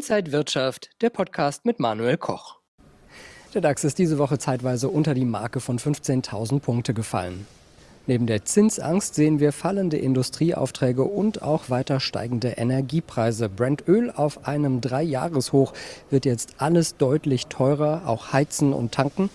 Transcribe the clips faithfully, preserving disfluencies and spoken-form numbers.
Inside Wirtschaft, der Podcast mit Manuel Koch. Der DAX ist diese Woche zeitweise unter die Marke von fünfzehntausend Punkte gefallen. Neben der Zinsangst sehen wir fallende Industrieaufträge und auch weiter steigende Energiepreise. Brent-Öl auf einem Dreijahreshoch. Wird jetzt alles deutlich teurer, auch Heizen und Tanken?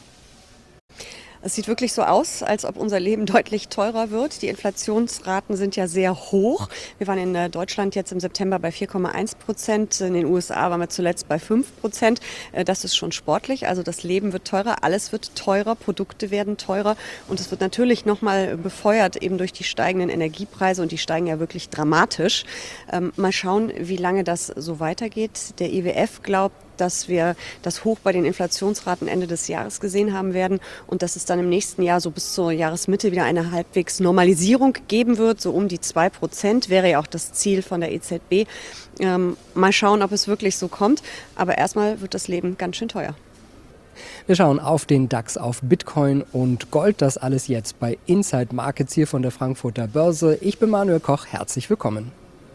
Es sieht wirklich so aus, als ob unser Leben deutlich teurer wird. Die Inflationsraten sind ja sehr hoch. Wir waren in Deutschland jetzt im September bei vier Komma eins Prozent. In den U S A waren wir zuletzt bei fünf Prozent. Das ist schon sportlich. Also das Leben wird teurer, alles wird teurer, Produkte werden teurer. Und es wird natürlich nochmal befeuert eben durch die steigenden Energiepreise. Und die steigen ja wirklich dramatisch. Ähm, mal schauen, wie lange das so weitergeht. Der I W F glaubt, dass wir das Hoch bei den Inflationsraten Ende des Jahres gesehen haben werden und dass es dann im nächsten Jahr so bis zur Jahresmitte wieder eine halbwegs Normalisierung geben wird. So um die zwei Prozent wäre ja auch das Ziel von der E Z B. Ähm, mal schauen, ob es wirklich so kommt. Aber erstmal wird das Leben ganz schön teuer. Wir schauen auf den DAX, auf Bitcoin und Gold. Das alles jetzt bei Inside Markets hier von der Frankfurter Börse. Ich bin Manuel Koch. Herzlich willkommen.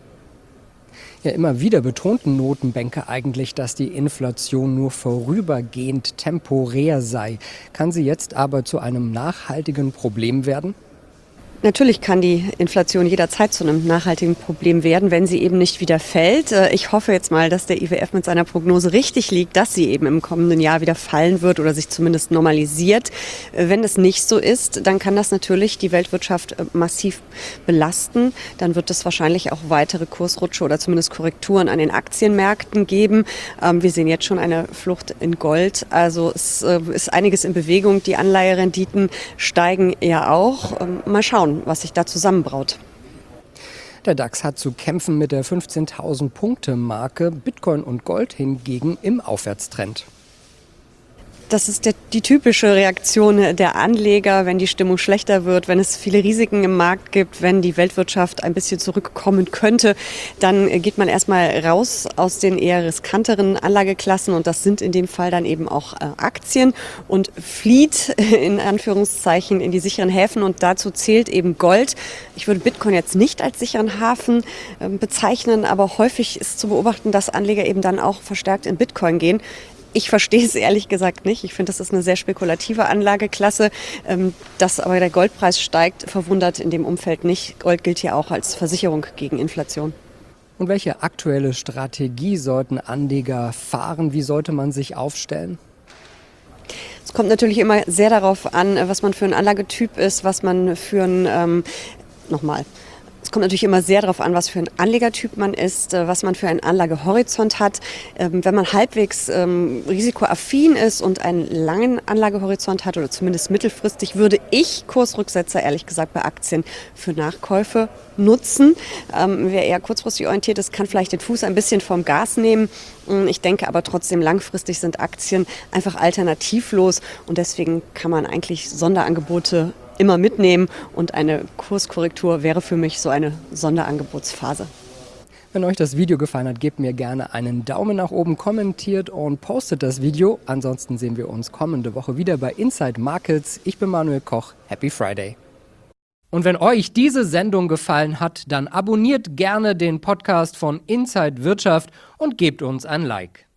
Ja, immer wieder betonten Notenbanker eigentlich, dass die Inflation nur vorübergehend temporär sei. Kann sie jetzt aber zu einem nachhaltigen Problem werden? Natürlich kann die Inflation jederzeit zu einem nachhaltigen Problem werden, wenn sie eben nicht wieder fällt. Ich hoffe jetzt mal, dass der I W F mit seiner Prognose richtig liegt, dass sie eben im kommenden Jahr wieder fallen wird oder sich zumindest normalisiert. Wenn das nicht so ist, dann kann das natürlich die Weltwirtschaft massiv belasten. Dann wird es wahrscheinlich auch weitere Kursrutsche oder zumindest Korrekturen an den Aktienmärkten geben. Wir sehen jetzt schon eine Flucht in Gold. Also es ist einiges in Bewegung. Die Anleiherenditen steigen ja auch. Mal schauen, was sich da zusammenbraut. Der DAX hat zu kämpfen mit der fünfzehntausend Punkte Marke, Bitcoin und Gold hingegen im Aufwärtstrend. Das ist der, die typische Reaktion der Anleger, wenn die Stimmung schlechter wird, wenn es viele Risiken im Markt gibt, wenn die Weltwirtschaft ein bisschen zurückkommen könnte, dann geht man erstmal raus aus den eher riskanteren Anlageklassen und das sind in dem Fall dann eben auch äh, Aktien und flieht in Anführungszeichen in die sicheren Häfen und dazu zählt eben Gold. Ich würde Bitcoin jetzt nicht als sicheren Hafen äh, bezeichnen, aber häufig ist zu beobachten, dass Anleger eben dann auch verstärkt in Bitcoin gehen. Ich verstehe es ehrlich gesagt nicht. Ich finde, das ist eine sehr spekulative Anlageklasse. Dass aber der Goldpreis steigt, verwundert in dem Umfeld nicht. Gold gilt ja auch als Versicherung gegen Inflation. Und welche aktuelle Strategie sollten Anleger fahren? Wie sollte man sich aufstellen? Es kommt natürlich immer sehr darauf an, was man für ein Anlagetyp ist, was man für ein, ähm, nochmal, Es kommt natürlich immer sehr darauf an, was für ein Anlegertyp man ist, was man für einen Anlagehorizont hat. Wenn man halbwegs ähm, risikoaffin ist und einen langen Anlagehorizont hat oder zumindest mittelfristig, würde ich Kursrücksetzer ehrlich gesagt bei Aktien für Nachkäufe nutzen. Ähm, wer eher kurzfristig orientiert ist, kann vielleicht den Fuß ein bisschen vom Gas nehmen. Ich denke aber trotzdem, langfristig sind Aktien einfach alternativlos und deswegen kann man eigentlich Sonderangebote immer mitnehmen und eine Kurskorrektur wäre für mich so eine Sonderangebotsphase. Wenn euch das Video gefallen hat, gebt mir gerne einen Daumen nach oben, kommentiert und postet das Video. Ansonsten sehen wir uns kommende Woche wieder bei Inside Markets. Ich bin Manuel Koch. Happy Friday. Und wenn euch diese Sendung gefallen hat, dann abonniert gerne den Podcast von Inside Wirtschaft und gebt uns ein Like.